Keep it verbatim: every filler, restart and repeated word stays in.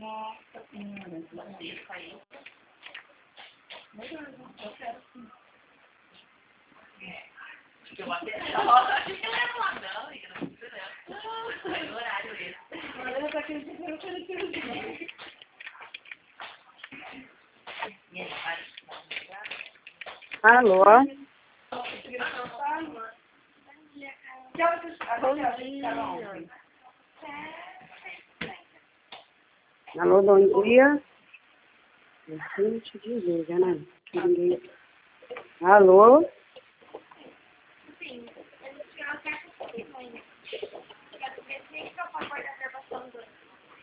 Nossa senhora, você saiu. Melhor, eu quero sim. Eu até acho que ela ia falar, não, eu não precisa não. Foi no horário esse. Mas eu tô aqui no eu quero ter o Alô? Alô, bom dia. Assim te dizer, né? Ninguém... Alô? Sim, a gente quer a carta de mãe. Quero ver se é o favor da gravação do